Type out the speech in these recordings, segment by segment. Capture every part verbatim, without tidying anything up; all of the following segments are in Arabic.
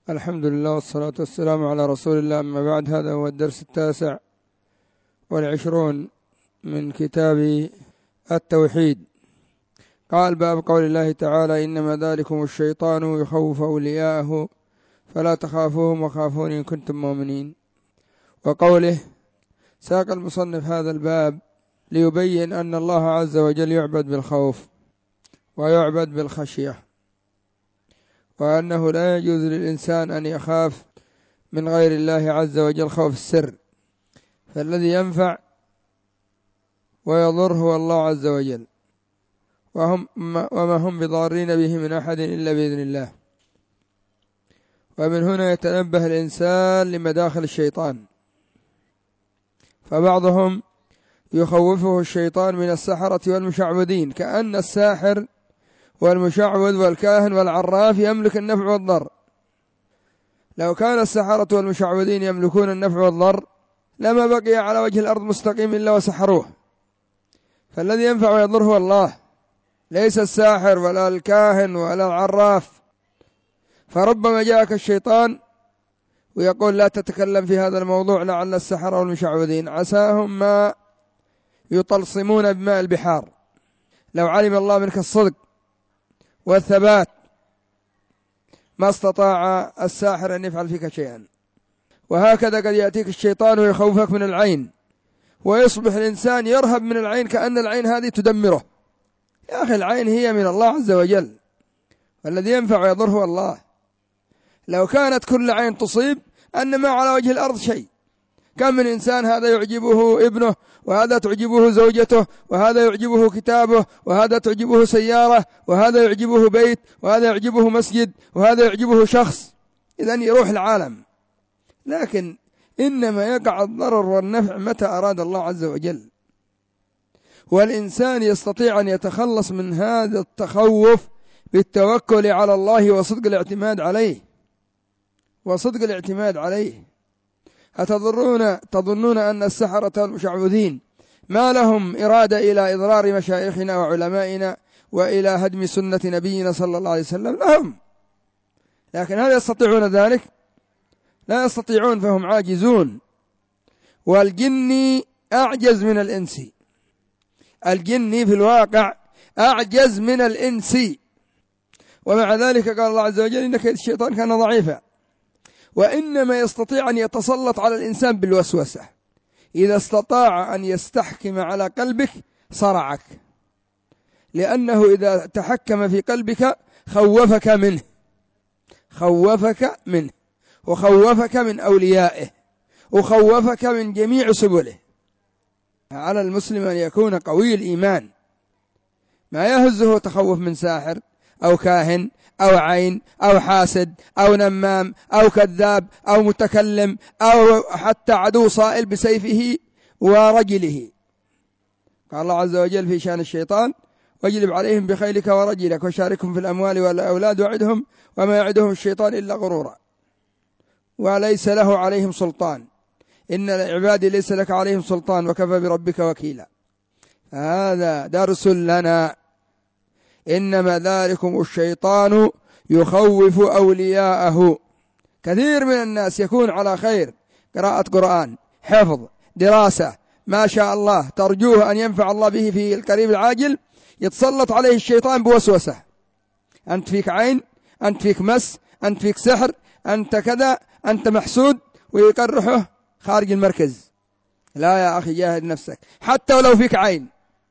الحمد لله والصلاة والسلام على رسول الله. أما بعد، هذا هو الدرس التاسع والعشرون من كتاب التوحيد. قال: باب قول الله تعالى: إنما ذلكم الشيطان يخوف أولياءه فلا تخافوهم وخافون إن كنتم مؤمنين. وقوله: ساق المصنف هذا الباب ليبين أن الله عز وجل يعبد بالخوف ويعبد بالخشية، وأنه لا يجوز للإنسان أن يخاف من غير الله عز وجل خوف السر، فالذي ينفع ويضر هو الله عز وجل، وهم وما هم بضارين به من أحد إلا بإذن الله. ومن هنا يتنبه الإنسان لمداخل الشيطان، فبعضهم يخوفه الشيطان من السحرة والمشعوذين، كأن الساحر والمشعوذ والكاهن والعراف يملك النفع والضر. لو كان السحرة والمشعوذين يملكون النفع والضر لما بقي على وجه الأرض مستقيم إلا وسحروه، فالذي ينفع ويضر هو الله، ليس الساحر ولا الكاهن ولا العراف. فربما جاءك الشيطان ويقول: لا تتكلم في هذا الموضوع، لعل السحرة والمشعوذين عساهم ما يطلصمون بماء البحار. لو علم الله منك الصدق والثبات ما استطاع الساحر أن يفعل فيك شيئا. وهكذا قد يأتيك الشيطان ويخوفك من العين، ويصبح الإنسان يرهب من العين كأن العين هذه تدمره. يا أخي، العين هي من الله عز وجل، والذي ينفع ويضر هو الله. لو كانت كل عين تصيب أن ما على وجه الأرض شيء. كم من إنسان هذا يعجبه ابنه، وهذا تعجبه زوجته، وهذا يعجبه كتابه، وهذا تعجبه سيارة، وهذا يعجبه بيت، وهذا يعجبه مسجد، وهذا يعجبه شخص. إذن يروح العالم. لكن إنما يقع الضرر والنفع متى أراد الله عز وجل. والإنسان يستطيع أن يتخلص من هذا التخوف بالتوكل على الله وصدق الاعتماد عليه وصدق الاعتماد عليه. أتظنون تظنون أن السحرة والمشعوذين ما لهم إرادة إلى إضرار مشايخنا وعلمائنا وإلى هدم سنة نبينا صلى الله عليه وسلم؟ لهم، لكن هل يستطيعون ذلك؟ لا يستطيعون، فهم عاجزون. والجن أعجز من الإنس، الجن في الواقع أعجز من الإنس، ومع ذلك قال الله عز وجل: إن كيد الشيطان كان ضعيفا. وإنما يستطيع أن يتسلط على الإنسان بالوسوسة. إذا استطاع أن يستحكم على قلبك صرعك، لأنه إذا تحكم في قلبك خوفك منه خوفك منه وخوفك من أوليائه وخوفك من جميع سبله. على المسلم أن يكون قوي الإيمان، ما يهزه تخوف من ساحر أو كاهن أو عين أو حاسد أو نمام أو كذاب أو متكلم أو حتى عدو صائل بسيفه ورجله. قال الله عز وجل في شأن الشيطان: واجلب عليهم بخيلك ورجلك وشاركهم في الأموال والأولاد وعدهم وما يعدهم الشيطان إلا غرورا وليس له عليهم سلطان إن العباد ليس لك عليهم سلطان وكفى بربك وكيلا. هذا درس لنا. إنما ذلكم الشيطان يخوف أولياءه. كثير من الناس يكون على خير، قراءة قرآن، حفظ، دراسة، ما شاء الله، ترجوه أن ينفع الله به في القريب العاجل، يتسلط عليه الشيطان بوسوسة: أنت فيك عين، أنت فيك مس، أنت فيك سحر، أنت كذا، أنت محسود، ويقرحه خارج المركز. لا يا أخي، جاهد نفسك حتى ولو فيك عين.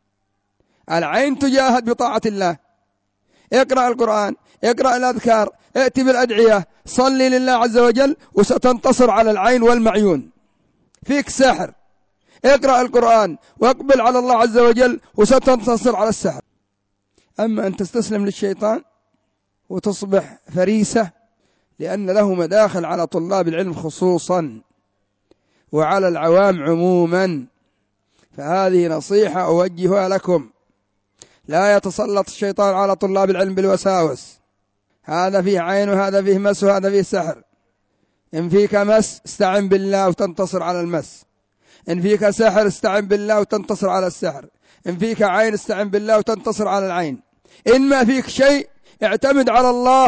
العين تجاهد بطاعة الله. اقرأ القرآن، اقرأ الأذكار، ائت بالأدعية، صلي لله عز وجل، وستنتصر على العين والمعيون. فيك سحر، اقرأ القرآن واقبل على الله عز وجل، وستنتصر على السحر. أما أن تستسلم للشيطان وتصبح فريسة، لأن له مداخل على طلاب العلم خصوصا وعلى العوام عموما. فهذه نصيحة أوجهها لكم: لا يتسلط الشيطان على طلاب العلم بالوساوس. هذا فيه عين وهذا فيه مس وهذا فيه سحر. إن فيك مس استعن بالله وتنتصر على المس، إن فيك سحر استعن بالله وتنتصر على السحر، إن فيك عين استعن بالله وتنتصر على العين. إن ما فيك شيء اعتمد على الله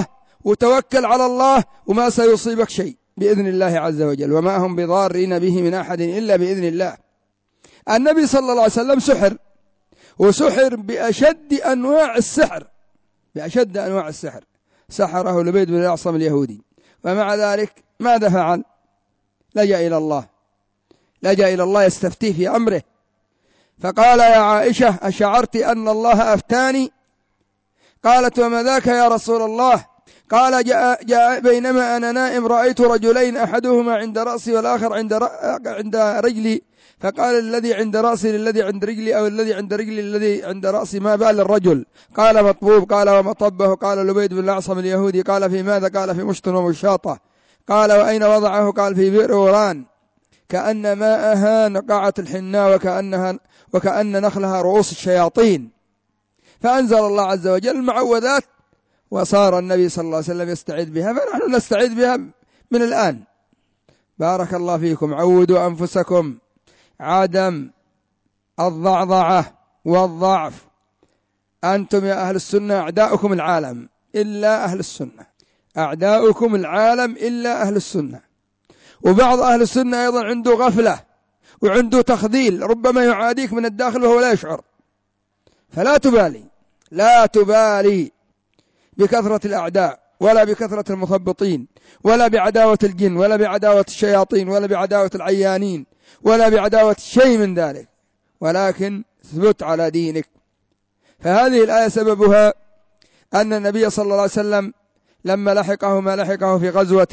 وتوكل على الله وما سيصيبك شيء بإذن الله عز وجل، وما هم بضارين به من أحد إلا بإذن الله. النبي صلى الله عليه وسلم سحر، وسحر بأشد أنواع السحر، بأشد أنواع السحر، سحره لبيد بن الأعصم اليهودي، ومع ذلك ماذا فعل؟ لجأ إلى الله، لجأ إلى الله يستفتيه في أمره، فقال يا عائشة أشعرت أن الله أفتاني؟ قالت وما ذاك يا رسول الله؟ قال جاء, جاء بينما أنا نائم رأيت رجلين أحدهما عند رأسي والآخر عند, عند رجلي، فقال الذي عند رأسي للذي عند رجلي أو الذي عند رجلي للذي عند رأسي ما بال الرجل؟ قال مطبوب. قال ومطبه؟ قال لبيد بن الأعصم اليهودي. قال في ماذا؟ قال في مشط ومشاطة. قال وأين وضعه؟ قال في بئر وران كأن ماءها نقعة الحناء وكأنها وكأن نخلها رؤوس الشياطين. فأنزل الله عز وجل المعوذات، وصار النبي صلى الله عليه وسلم يستعيذ بها، فنحن نستعيذ بها من الآن. بارك الله فيكم. عودوا أنفسكم عدم الضعضعة والضعف. أنتم يا أهل السنة أعداؤكم العالم إلا أهل السنة، أعداؤكم العالم إلا أهل السنة. وبعض أهل السنة أيضا عنده غفلة وعنده تخذيل، ربما يعاديك من الداخل وهو لا يشعر. فلا تبالي، لا تبالي بكثرة الأعداء ولا بكثرة المثبطين ولا بعداوة الجن ولا بعداوة الشياطين ولا بعداوة العيانين ولا بعداوة شيء من ذلك، ولكن اثبت على دينك. فهذه الآية سببها أن النبي صلى الله عليه وسلم لما لحقه ما لحقه في غزوة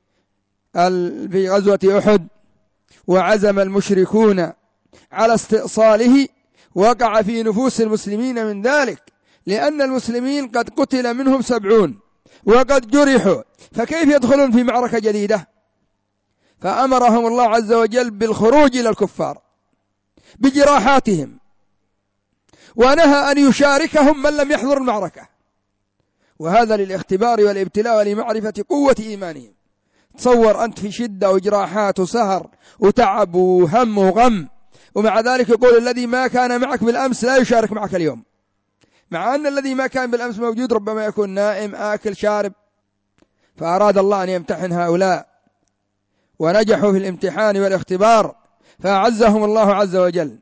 في غزوة أحد وعزم المشركون على استئصاله، وقع في نفوس المسلمين من ذلك، لأن المسلمين قد قتل منهم سبعون وقد جرحوا، فكيف يدخلون في معركة جديدة؟ فأمرهم الله عز وجل بالخروج إلى الكفار بجراحاتهم، ونهى أن يشاركهم من لم يحضر المعركة، وهذا للاختبار والابتلاء ولمعرفة قوة إيمانهم. تصور أنت في شدة وجراحات وسهر وتعب وهم وغم، ومع ذلك يقول الذي ما كان معك بالأمس لا يشارك معك اليوم، مع أن الذي ما كان بالأمس موجود ربما يكون نائم آكل شارب. فأراد الله أن يمتحن هؤلاء، ونجحوا في الامتحان والاختبار فأعزهم الله عز وجل.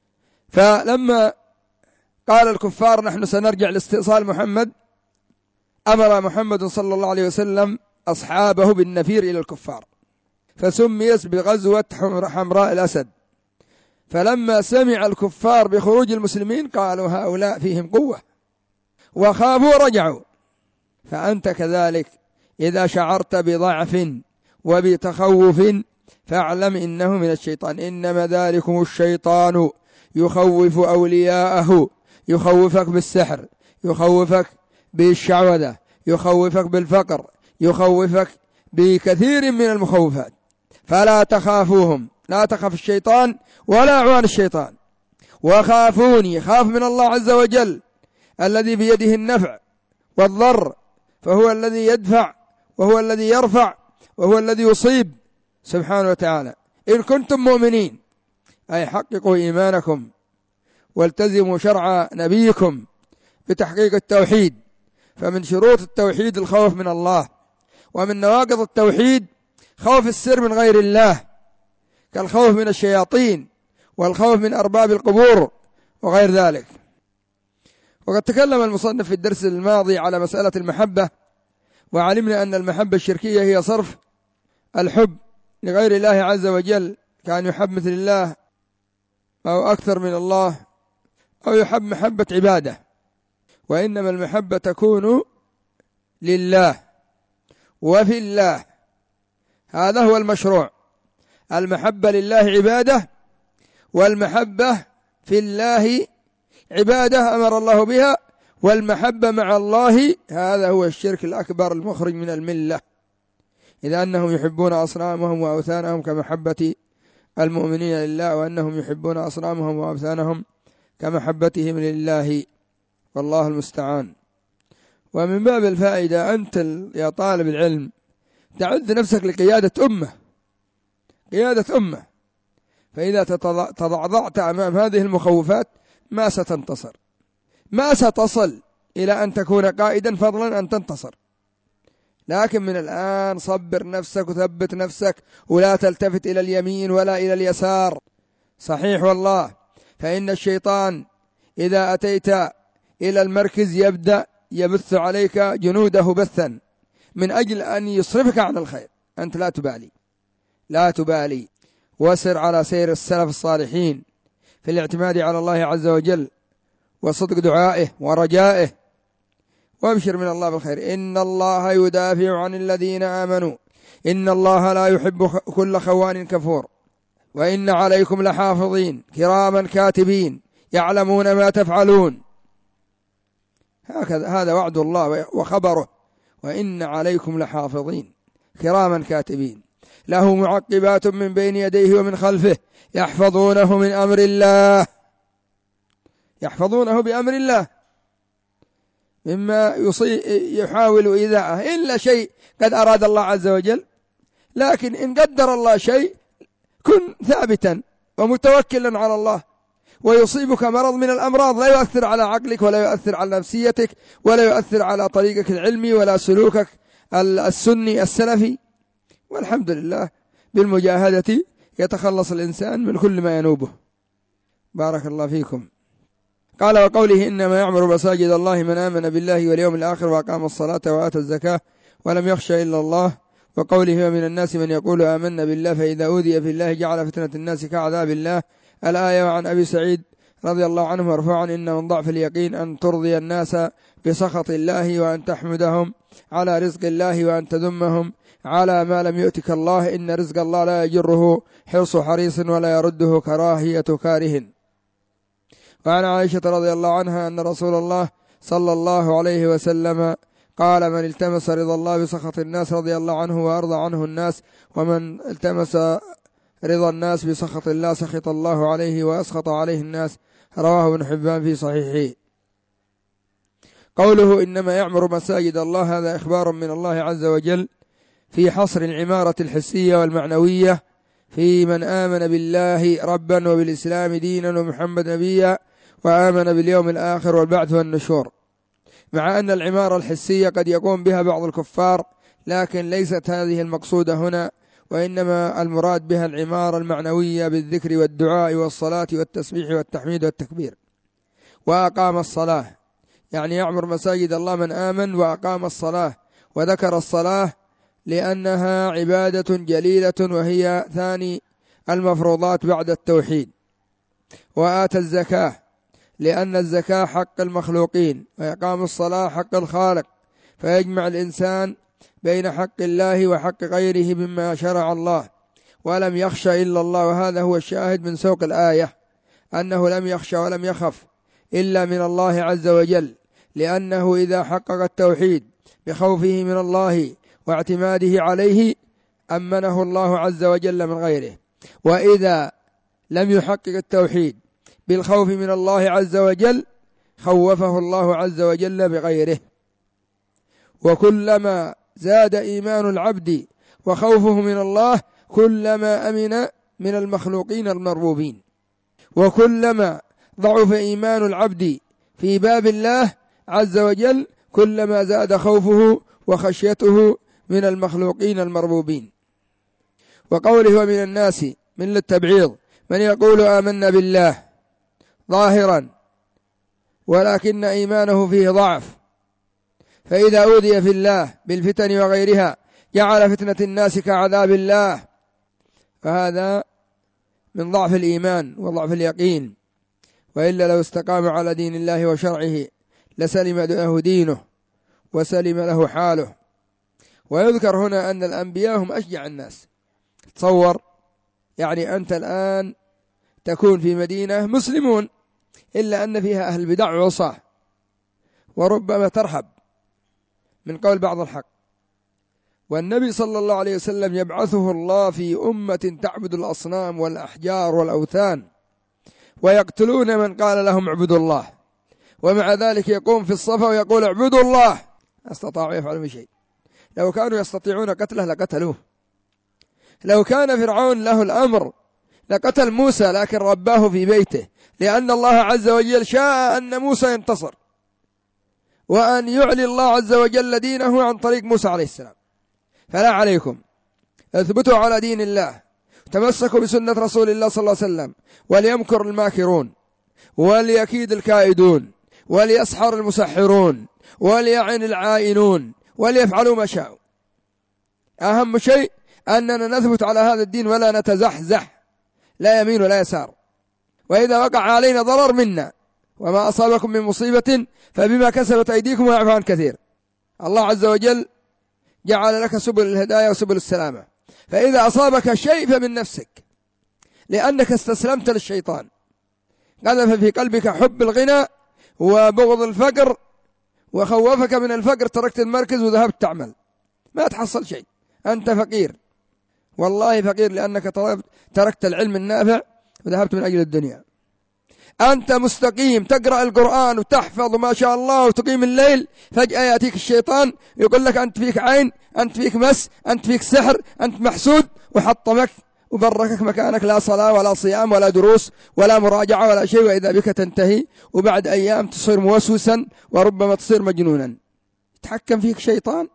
فلما قال الكفار نحن سنرجع لاستئصال محمد، أمر محمد صلى الله عليه وسلم أصحابه بالنفير إلى الكفار، فسميت بغزوة حمراء الأسد. فلما سمع الكفار بخروج المسلمين قالوا هؤلاء فيهم قوة، وخافوا رجعوا. فأنت كذلك إذا شعرت بضعف وبتخوف فاعلم إنه من الشيطان، إنما ذلكم الشيطان يخوف أولياءه، يخوفك بالسحر، يخوفك بالشعوذة، يخوفك بالفقر، يخوفك بكثير من المخوفات. فلا تخافوهم، لا تخف الشيطان ولا أعوان الشيطان، وخافوني، خاف من الله عز وجل الذي بيده النفع والضر، فهو الذي يدفع وهو الذي يرفع وهو الذي يصيب سبحانه وتعالى. إن كنتم مؤمنين أي حققوا إيمانكم والتزموا شرع نبيكم بتحقيق التوحيد. فمن شروط التوحيد الخوف من الله، ومن نواقض التوحيد خوف السر من غير الله، كالخوف من الشياطين والخوف من أرباب القبور وغير ذلك. وقد تكلم المصنف في الدرس الماضي على مسألة المحبة، وعلمنا أن المحبة الشركية هي صرف الحب لغير الله عز وجل، كان يحب مثل الله أو أكثر من الله أو يحب محبة عبادة. وإنما المحبة تكون لله وفي الله، هذا هو المشروع. المحبة لله عبادة، والمحبة في الله عبادة أمر الله بها، والمحبة مع الله هذا هو الشرك الأكبر المخرج من الملة، إذا أنهم يحبون أصنامهم وأوثانهم كمحبة المؤمنين لله، وأنهم يحبون أصنامهم وأوثانهم كمحبتهم لله، والله المستعان. ومن باب الفائدة أنت يا طالب العلم تعد نفسك لقيادة أمة، قيادة أمة، فإذا تضعضعت أمام هذه المخوفات ما ستنتصر، ما ستصل إلى أن تكون قائدا فضلا أن تنتصر. لكن من الآن صبر نفسك وثبت نفسك ولا تلتفت إلى اليمين ولا إلى اليسار. صحيح والله، فإن الشيطان إذا أتيت إلى المركز يبدأ يبث عليك جنوده بثا من أجل أن يصرفك عن الخير. أنت لا تبالي لا تبالي وسر على سير السلف الصالحين في الاعتماد على الله عز وجل وصدق دعائه ورجائه، وابشر من الله بالخير. إن الله يدافع عن الذين آمنوا إن الله لا يحب كل خوان كفور وإن عليكم لحافظين كراما كاتبين يعلمون ما تفعلون. هكذا هذا وعد الله وخبره، وإن عليكم لحافظين كراما كاتبين له معقبات من بين يديه ومن خلفه يحفظونه من أمر الله، يحفظونه بأمر الله مما يحاول إيذاءه إلا شيء قد أراد الله عز وجل. لكن إن قدر الله شيء كن ثابتا ومتوكلا على الله، ويصيبك مرض من الأمراض لا يؤثر على عقلك ولا يؤثر على نفسيتك ولا يؤثر على طريقك العلمي ولا سلوكك السني السلفي، والحمد لله بالمجاهدة يتخلص الإنسان من كل ما ينوبه. بارك الله فيكم. قال وقوله إنما يعمر مساجد الله من آمن بالله واليوم الآخر وأقام الصلاة وآتى الزكاة ولم يخش إلا الله. وقوله ومن الناس من يقول آمنا بالله فإذا أوذي في الله جعل فتنة الناس كعذاب الله الآية. وعن أبي سعيد رضي الله عنه مرفوعا إن من ضعف اليقين أن ترضي الناس بسخط الله وأن تحمدهم على رزق الله وأن تذمهم على ما لم يؤتك الله إن رزق الله لا يجره حرص حريص ولا يرده كراهية كاره. وعن عائشة رضي الله عنها أن رسول الله صلى الله عليه وسلم قال من التمس رضا الله بسخط الناس رضي الله عنه وأرضى عنه الناس ومن التمس رضا الناس بسخط الله سخط الله عليه وأسخط عليه الناس. رواه ابن حبان في صحيحه. قوله إنما يعمر مساجد الله هذا إخبار من الله عز وجل في حصر العمارة الحسية والمعنوية في من آمن بالله ربا وبالإسلام دينا ومحمد نبيا وآمن باليوم الآخر والبعث والنشور، مع أن العمارة الحسية قد يقوم بها بعض الكفار لكن ليست هذه المقصودة هنا، وإنما المراد بها العمارة المعنوية بالذكر والدعاء والصلاة والتسبيح والتحميد والتكبير. وأقام الصلاة يعني يعمر مساجد الله من آمن وأقام الصلاة، وذكر الصلاة لأنها عبادة جليلة وهي ثاني المفروضات بعد التوحيد. وآتى الزكاة لأن الزكاة حق المخلوقين، وإقام الصلاة حق الخالق، فيجمع الإنسان بين حق الله وحق غيره مما شرع الله. ولم يخش إلا الله، وهذا هو الشاهد من سوق الآية أنه لم يخش ولم يخف إلا من الله عز وجل، لأنه إذا حقق التوحيد بخوفه من الله واعتماده عليه أمنه الله عز وجل من غيره، وإذا لم يحقق التوحيد بالخوف من الله عز وجل خوفه الله عز وجل بغيره. وكلما زاد إيمان العبد وخوفه من الله كلما أمن من المخلوقين المربوبين، وكلما ضعف إيمان العبد في باب الله عز وجل كلما زاد خوفه وخشيته من المخلوقين المربوبين. وقوله ومن الناس من للتبعيض من يقول آمنا بالله ظاهرا ولكن إيمانه فيه ضعف، فإذا أوذي في الله بالفتن وغيرها جعل فتنة الناس كعذاب الله، فهذا من ضعف الإيمان وضعف اليقين، وإلا لو استقام على دين الله وشرعه لسلم له دينه وسلم له حاله. ويذكر هنا أن الأنبياء هم أشجع الناس. تصور يعني أنت الآن تكون في مدينة مسلمون إلا أن فيها أهل بدع وعصاه، وربما ترحب من قول بعض الحق، والنبي صلى الله عليه وسلم يبعثه الله في أمة تعبد الأصنام والأحجار والأوثان ويقتلون من قال لهم اعبدوا الله، ومع ذلك يقوم في الصفا ويقول اعبدوا الله. استطاعوا يفعلوا شيء؟ لو كانوا يستطيعون قتله لقتلوه. لو كان فرعون له الأمر لقتل موسى، لكن رباه في بيته، لأن الله عز وجل شاء أن موسى ينتصر. وأن يعلي الله عز وجل دينه عن طريق موسى عليه السلام. فلا عليكم، اثبتوا على دين الله، تمسكوا بسنة رسول الله صلى الله عليه وسلم، وليمكر الماكرون، وليكيد الكائدون، وليسحر المسحرون، وليعن العائنون، وليفعلوا ما شاءوا. أهم شيء أننا نثبت على هذا الدين ولا نتزحزح، لا يمين ولا يسار. وإذا وقع علينا ضرر منا، وما أصابكم من مصيبة فبما كسبت أيديكم ويعفو عن كثير. الله عز وجل جعل لك سبل الهداية وسبل السلامة، فإذا أصابك شيء فمن نفسك، لأنك استسلمت للشيطان، قذف في قلبك حب الغنى وبغض الفقر، وخوفك من الفقر، تركت المركز وذهبت تعمل، ما تحصل شيء، أنت فقير، والله فقير، لأنك تركت العلم النافع وذهبت من أجل الدنيا. أنت مستقيم، تقرأ القرآن وتحفظ ما شاء الله وتقيم الليل، فجأة يأتيك الشيطان يقول لك أنت فيك عين، أنت فيك مس، أنت فيك سحر، أنت محسود، وحطمك وبركك مكانك، لا صلاة ولا صيام ولا دروس ولا مراجعة ولا شيء، وإذا بك تنتهي، وبعد أيام تصير موسوسا وربما تصير مجنونا. يتحكم فيك شيطان،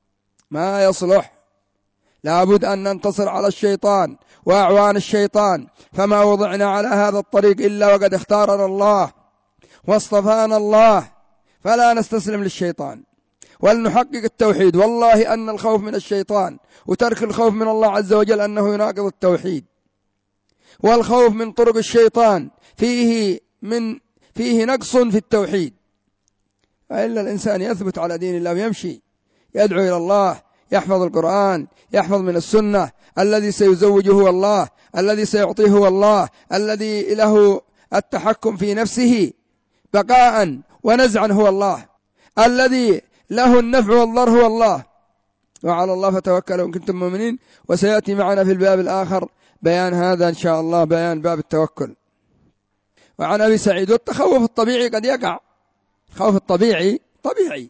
ما يصلح. لابد أن ننتصر على الشيطان وأعوان الشيطان، فما وضعنا على هذا الطريق إلا وقد اختارنا الله واصطفانا الله، فلا نستسلم للشيطان، ولنحقق التوحيد. والله أن الخوف من الشيطان وترك الخوف من الله عز وجل أنه يناقض التوحيد، والخوف من طرق الشيطان فيه من فيه نقص في التوحيد. فإلا الإنسان يثبت على دين الله ويمشي يدعو إلى الله، يحفظ القرآن، يحفظ من السنة، الذي سيزوجه هو الله، الذي سيعطيه هو الله، الذي له التحكم في نفسه بقاء ونزعا هو الله، الذي له النفع والضر هو الله. وعلى الله فتوكلوا إن كنتم مؤمنين. وسيأتي معنا في الباب الآخر بيان هذا إن شاء الله، بيان باب التوكل. وعن أبي سعيد: والتخوف الطبيعي قد يقع. الخوف الطبيعي طبيعي،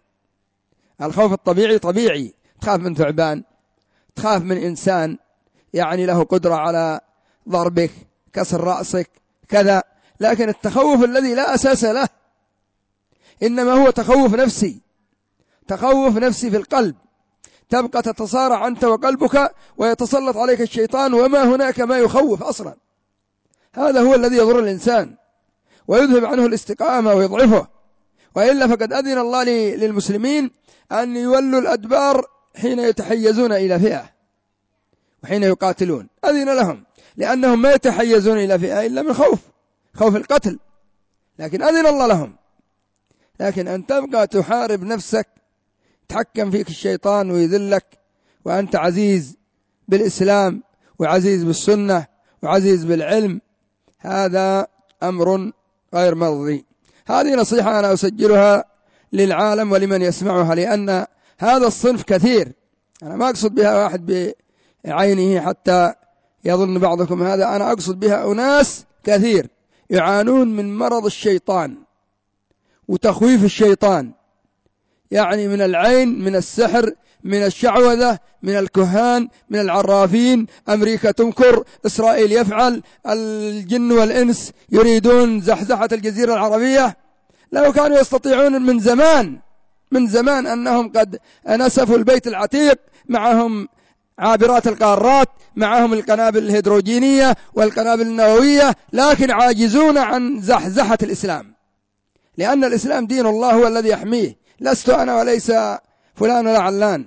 الخوف الطبيعي طبيعي، تخاف من ثعبان، تخاف من إنسان يعني له قدرة على ضربك، كسر رأسك، كذا. لكن التخوف الذي لا أساس له، إنما هو تخوف نفسي، تخوف نفسي في القلب، تبقى تتصارع أنت وقلبك ويتسلط عليك الشيطان، وما هناك ما يخوف أصلا. هذا هو الذي يضر الإنسان ويذهب عنه الاستقامة ويضعفه. وإلا فقد أذن الله للمسلمين أن يولوا الأدبار حين يتحيزون إلى فئة وحين يقاتلون، أذن لهم، لأنهم ما يتحيزون إلى فئة إلا من خوف خوف القتل، لكن أذن الله لهم. لكن أن تبقى تحارب نفسك، تحكم فيك الشيطان ويذلك، وأنت عزيز بالإسلام وعزيز بالسنة وعزيز بالعلم، هذا أمر غير مرضي. هذه نصيحة أنا أسجلها للعالم ولمن يسمعها، لأن هذا الصنف كثير. أنا ما أقصد بها واحد بعينه حتى يظن بعضكم هذا، أنا أقصد بها أناس كثير يعانون من مرض الشيطان وتخويف الشيطان، يعني من العين، من السحر، من الشعوذة، من الكهان، من العرافين. أمريكا تمكر، إسرائيل يفعل، الجن والإنس يريدون زحزحة الجزيرة العربية. لو كانوا يستطيعون من زمان من زمان أنهم قد نسفوا البيت العتيق، معهم عابرات القارات، معهم القنابل الهيدروجينية والقنابل النووية، لكن عاجزون عن زحزحة الإسلام، لأن الإسلام دين الله هو الذي يحميه، لست أنا وليس فلان ولا علان.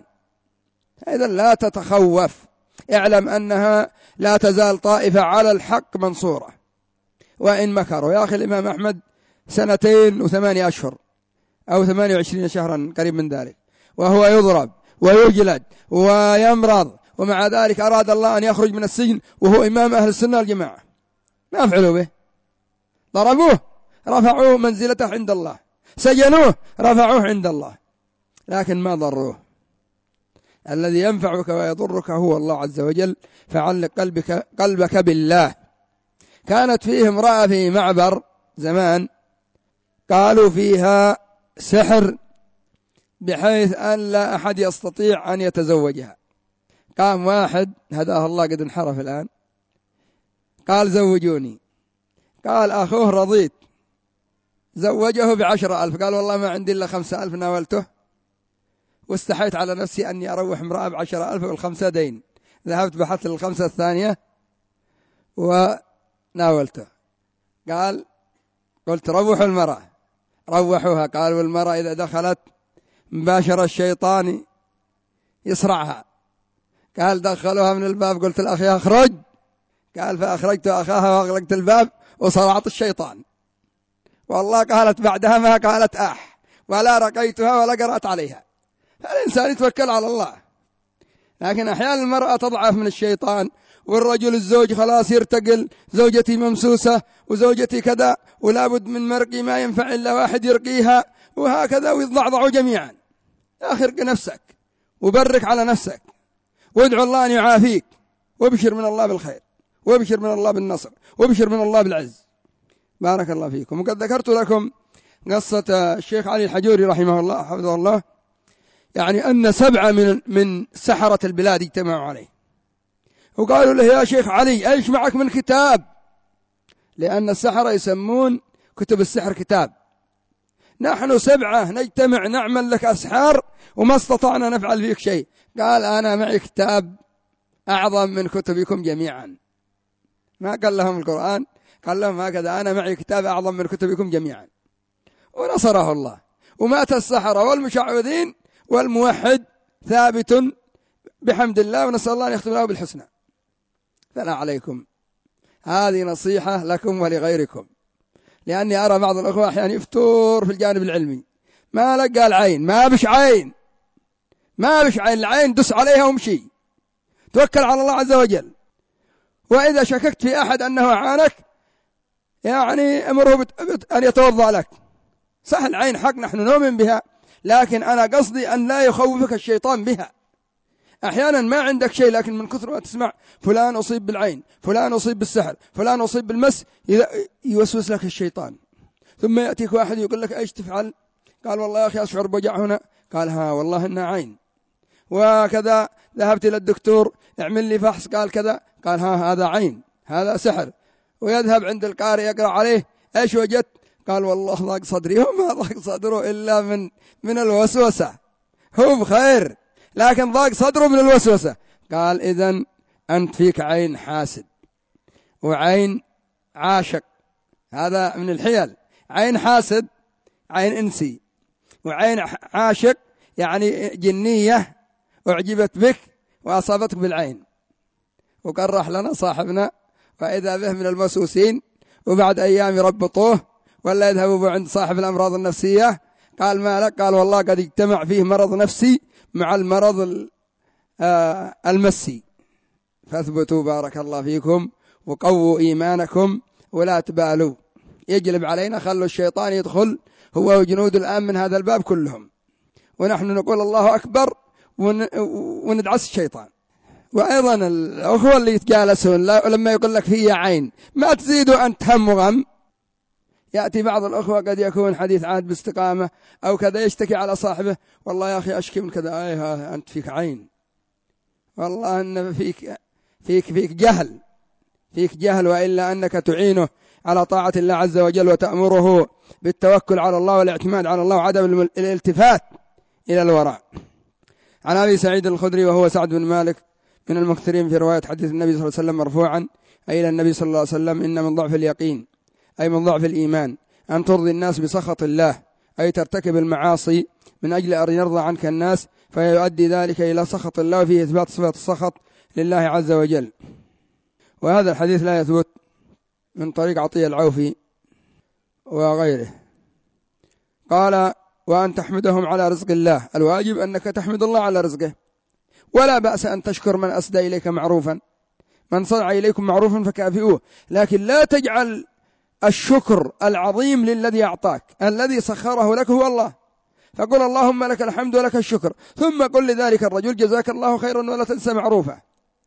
إذن لا تتخوف، اعلم أنها لا تزال طائفة على الحق منصورة وإن مكروا. يا أخي الإمام أحمد سنتين وثمانية أشهر أو ثمانية وعشرين شهرا قريب من ذلك وهو يضرب ويجلد ويمرض، ومع ذلك أراد الله أن يخرج من السجن وهو إمام أهل السنة والجماعة. ما فعلوا به؟ ضربوه، رفعوه منزلته عند الله، سجنوه، رفعوه عند الله، لكن ما ضروه. الذي ينفعك ويضرك هو الله عز وجل، فعلق قلبك, قلبك بالله. كانت فيه امرأة في معبر زمان قالوا فيها سحر بحيث أن لا أحد يستطيع أن يتزوجها. قام واحد هداه الله قد انحرف الآن، قال زوجوني، قال أخوه رضيت، زوجه بعشرة ألف، قال والله ما عندي إلا خمسة ألف ناولته، واستحيت على نفسي أني أروح امرأة بعشرة ألف والخمسة دين، ذهبت بحثت للخمسة الثانية وناولته. قال قلت روحوا المرأة، روحوها. قال والمرأة إذا دخلت مباشر الشيطان يصرعها. قال دخلوها من الباب، قلت الأخ اخرج. قال فأخرجت أخاها وأغلقت الباب وصرعت الشيطان. والله قالت بعدها ما قالت أح ولا رقيتها ولا قرأت عليها. فالإنسان يتوكل على الله، لكن أحيانا المرأة تضعف من الشيطان، والرجل الزوج خلاص يرتقل، زوجتي ممسوسة وزوجتي كذا ولا بد من مرقي، ما ينفع إلا واحد يرقيها، وهكذا ويضعضعوا جميعا. أخرق نفسك وبرك على نفسك وادعو الله أن يعافيك، وابشر من الله بالخير، وابشر من الله بالنصر، وابشر من الله بالعز. بارك الله فيكم. وقد ذكرت لكم قصة الشيخ علي الحجوري رحمه الله حفظه الله، يعني أن سبعة من من سحرة البلاد اجتمعوا عليه وقالوا له يا شيخ علي ايش معك من كتاب؟ لأن السحرة يسمون كتب السحر كتاب. نحن سبعة نجتمع نعمل لك أسحار وما استطعنا نفعل فيك شيء. قال أنا معي كتاب أعظم من كتبكم جميعا. ما قال لهم القرآن، قال لهم هكذا أنا معي كتاب أعظم من كتبكم جميعا. ونصره الله، ومات السحرة والمشعوذين، والموحد ثابت بحمد الله، ونسأل الله أن يختم له بالحسنى. فلا عليكم، هذه نصيحة لكم ولغيركم، لأني أرى بعض الأخوة أحيانا يفتور في الجانب العلمي، ما لقى العين، ما بش عين، ما بش عين، العين دس عليها ومشي، توكل على الله عز وجل. وإذا شككت في أحد أنه عانك يعني أمره بت... بت... أن يتوضأ لك. صح العين حق نحن نؤمن بها، لكن أنا قصدي أن لا يخوفك الشيطان بها. أحيانا ما عندك شيء، لكن من كثر ما تسمع فلان أصيب بالعين، فلان أصيب بالسحر، فلان أصيب بالمس، يوسوس لك الشيطان. ثم يأتيك واحد يقول لك ايش تفعل؟ قال والله يا أخي أشعر بوجع هنا. قال ها والله إنها عين. وكذا ذهبت إلى الدكتور اعمل لي فحص، قال كذا، قال ها هذا عين، هذا سحر. ويذهب عند القارئ يقرأ عليه ايش وجدت؟ قال والله ضاق صدري. هو ما ضاق صدره إلا من من الوسوسة، هو بخير لكن ضاق صدره من الوسوسة. قال إذن أنت فيك عين حاسد وعين عاشق، هذا من الحيل. عين حاسد عين إنسي، وعين عاشق يعني جنية أعجبت بك وأصابتك بالعين. وقرح لنا صاحبنا فإذا به من المسوسين، وبعد أيام يربطوه ولا يذهبوا عند صاحب الأمراض النفسية. قال ما لك؟ قال والله قد اجتمع فيه مرض نفسي مع المرض المسي. فاثبتوا بارك الله فيكم، وقووا إيمانكم ولا تبالوا. يجلب علينا، خلوا الشيطان يدخل هو وجنود الآن من هذا الباب كلهم، ونحن نقول الله أكبر وندعس الشيطان. وأيضا الأخوة اللي يتجالسون لما يقول لك هي عين، ما تزيدوا أنت هم وغم. يأتي بعض الأخوة قد يكون حديث عهد باستقامة أو كذا، يشتكي على صاحبه والله يا أخي أشكي من كذا. أيها أنت فيك عين، والله أن فيك فيك فيك جهل، فيك جهل، وإلا أنك تعينه على طاعة الله عز وجل، وتأمره بالتوكل على الله والاعتماد على الله وعدم الالتفات إلى الوراء. عن أبي سعيد الخدري وهو سعد بن مالك من المكثرين في رواية حديث النبي صلى الله عليه وسلم مرفوعا أي إلى النبي صلى الله عليه وسلم: إن من ضعف اليقين أي من ضعف الإيمان أن ترضي الناس بسخط الله، أي ترتكب المعاصي من أجل أن يرضى عنك الناس، فيؤدي ذلك إلى سخط الله، وفيه إثبات صفة السخط لله عز وجل. وهذا الحديث لا يثبت من طريق عطية العوفي وغيره. قال: وأن تحمدهم على رزق الله، الواجب أنك تحمد الله على رزقه، ولا بأس أن تشكر من أسدى إليك معروفا، من صنع إليكم معروفا فكافئوه، لكن لا تجعل الشكر العظيم للذي أعطاك، الذي سخره لك هو الله، فقل اللهم لك الحمد ولك الشكر، ثم قل لذلك الرجل جزاك الله خيرا ولا تنسى معروفه.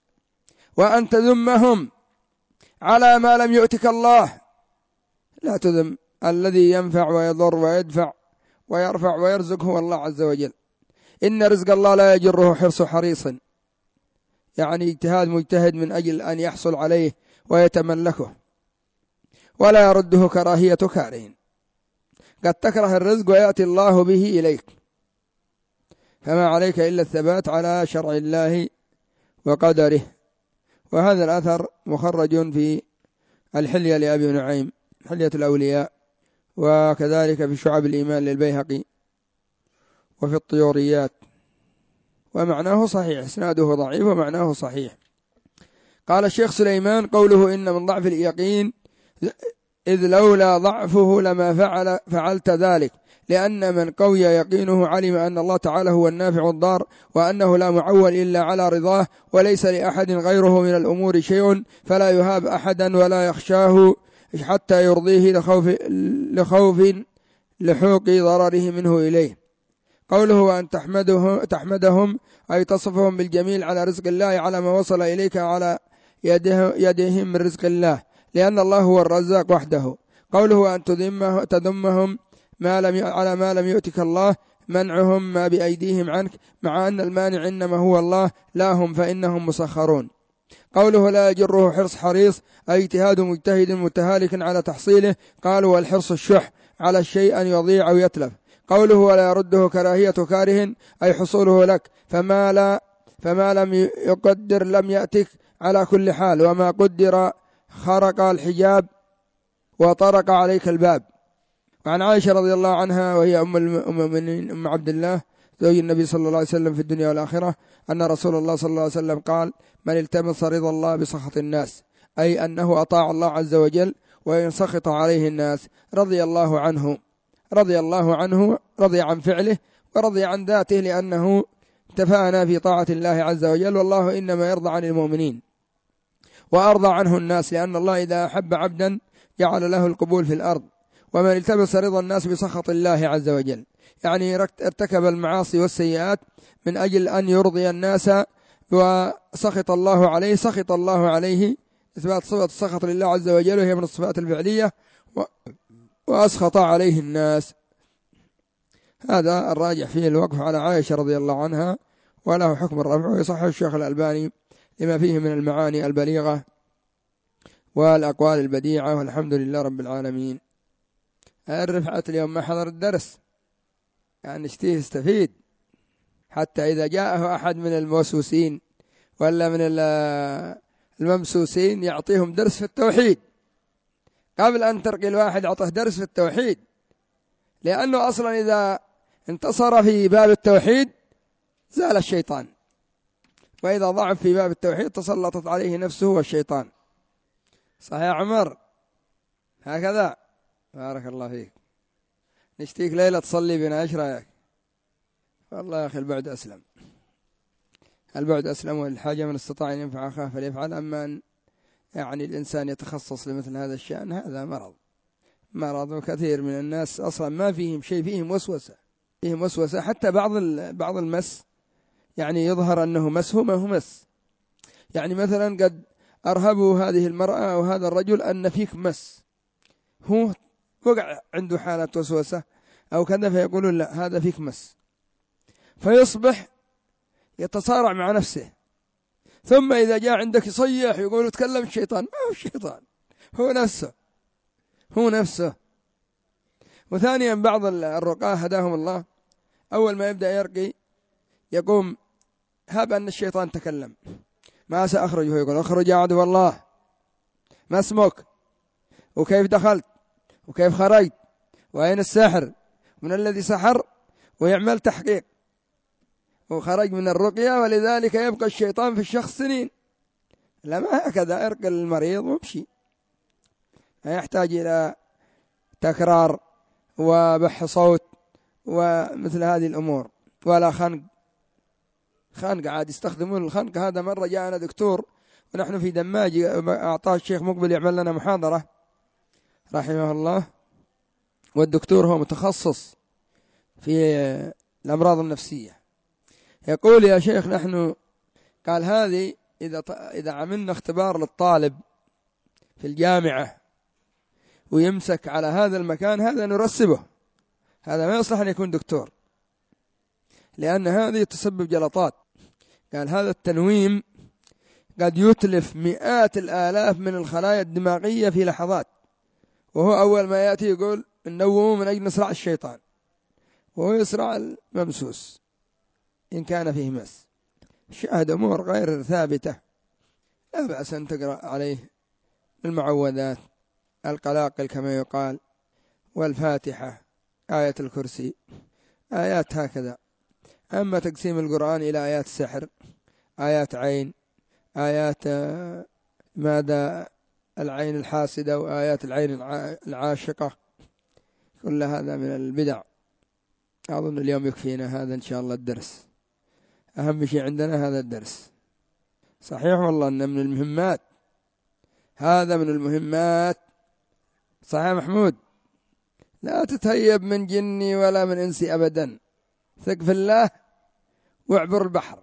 وأن تذمهم على ما لم يؤتك الله، لا تذم، الذي ينفع ويضر ويدفع ويرفع ويرزق هو الله عز وجل. إن رزق الله لا يجره حرص حريص، يعني اجتهاد مجتهد من أجل أن يحصل عليه ويتملكه، ولا يرده كراهية كاره. قد تكره الرزق ويأتي الله به إليك، فما عليك إلا الثبات على شرع الله وقدره. وهذا الأثر مخرج في الحلية لأبي نعيم، حلية الأولياء، وكذلك في شعب الإيمان للبيهقي، وفي الطيوريات، ومعناه صحيح، اسناده ضعيف ومعناه صحيح. قال الشيخ سليمان: قوله إن من ضعف اليقين إذ لولا ضعفه لما فعل فعلت ذلك، لأن من قوي يقينه علم أن الله تعالى هو النافع الضار، وأنه لا معول إلا على رضاه، وليس لأحد غيره من الأمور شيء، فلا يهاب أحدا ولا يخشاه حتى يرضيه لخوف, لخوف لحوق ضرره منه إليه. قوله وأن تحمده تحمدهم أي تصفهم بالجميل على رزق الله، على ما وصل إليك على يده يدهم من رزق الله، لأن الله هو الرزاق وحده. قوله أن تذمه تذمهم ما لم على ما لم يؤتك الله، منعهم ما بأيديهم عنك، مع أن المانع إنما هو الله لا هم، فإنهم مسخرون. قوله لا يجره حرص حريص أي اجتهاد مجتهد متهالك على تحصيله. قالوا والحرص الشح على الشيء أن يضيع أو يتلف. قوله ولا يرده كراهية كاره أي حصوله لك، فما, لا فما لم يقدر لم يأتك على كل حال، وما قدر خرق الحجاب وطرق عليك الباب. وعن عائشة رضي الله عنها وهي أم المؤمنين أم عبد الله زوج النبي صلى الله عليه وسلم في الدنيا والآخرة أن رسول الله صلى الله عليه وسلم قال: من التمس رضا الله بسخط الناس، أي أنه أطاع الله عز وجل وإن سخط عليه الناس رضي الله عنه رضي الله عنه رضي عن فعله ورضي عن ذاته، لأنه تفانا في طاعة الله عز وجل، والله إنما يرضى عن المؤمنين وأرضى عنه الناس، لأن الله إذا أحب عبدا جعل له القبول في الأرض. ومن التمس رضا الناس بسخط الله عز وجل يعني ارتكب المعاصي والسيئات من أجل أن يرضي الناس وسخط الله عليه، سخط الله عليه، إثبات صفة السخط لله عز وجل وهي من الصفات الفعلية، وأسخط عليه الناس. هذا الراجح فيه الوقف على عائشة رضي الله عنها، وله حكم الرفع، ويصحح الشيخ الألباني لما فيه من المعاني البليغة والأقوال البديعة، والحمد لله رب العالمين. الرفعت اليوم ما حضر الدرس، يعني اشتيه يستفيد، حتى إذا جاءه أحد من الموسوسين ولا من الممسوسين يعطيهم درس في التوحيد قبل أن ترقي الواحد، أعطه درس في التوحيد، لأنه أصلا إذا انتصر في باب التوحيد زال الشيطان، وإذا ضعف في باب التوحيد تسلطت عليه نفسه والشيطان. صحيح يا عمر؟ هكذا. بارك الله فيك. نشتيك ليلة تصلي بنا، ايش رايك؟ والله يا أخي البعد أسلم، البعد أسلم، والحاجة من استطاع أن ينفع أخاه فليفعل. أما أن يعني الإنسان يتخصص لمثل هذا الشأن هذا مرض مرض وكثير من الناس أصلا ما فيهم شيء، فيهم وسوسة فيهم وسوسة حتى بعض بعض المس يعني يظهر أنه مس هو ما هو مس. يعني مثلا قد أرهبوا هذه المرأة أو هذا الرجل أن فيك مس، هو وقع عنده حالة وسوسة أو كذا، فيقولون لا هذا فيك مس، فيصبح يتصارع مع نفسه، ثم إذا جاء عندك يصيح يقول تكلم الشيطان، ما هو الشيطان، هو نفسه هو نفسه. وثانيا بعض الرقاة هداهم الله أول ما يبدأ يرقي يقوم هاب أن الشيطان تكلم، ما سأخرج، هو يقول أخرج يا عدو الله، ما اسمك وكيف دخلت وكيف خرجت وأين الساحر من الذي سحر، ويعمل تحقيق وخرج من الرقية. ولذلك يبقى الشيطان في الشخص سنين. لما هكذا ارقى المريض وامشي، يحتاج إلى تكرار وبح صوت ومثل هذه الأمور، ولا خنق خنق عاد يستخدمون الخنق. هذا مرة جاءنا دكتور ونحن في دماج، أعطاه الشيخ مقبل يعمل لنا محاضرة رحمه الله، والدكتور هو متخصص في الأمراض النفسية. يقول يا شيخ نحن، قال هذه إذا إذا عملنا اختبار للطالب في الجامعة ويمسك على هذا المكان هذا نرسبه، هذا ما يصلح أن يكون دكتور، لأن هذه تسبب جلطات. قال هذا التنويم قد يتلف مئات الآلاف من الخلايا الدماغية في لحظات، وهو أول ما يأتي يقول ننومه من أجل نصرع الشيطان، وهو يصرع الممسوس إن كان فيه مس. شاهد أمور غير ثابتة لا بأس أن تقرأ عليه المعوذات، القلاقل كما يقال، والفاتحة، آية الكرسي، آيات هكذا. أما تقسيم القرآن إلى آيات السحر، آيات عين، آيات ماذا العين الحاسدة، وآيات العين العاشقة، كل هذا من البدع. أظن اليوم يكفينا هذا إن شاء الله الدرس، أهم شيء عندنا هذا الدرس. صحيح والله أن من المهمات، هذا من المهمات. صحيح محمود، لا تتهيب من جني ولا من إنسي أبدا، ثق في الله واعبر البحر.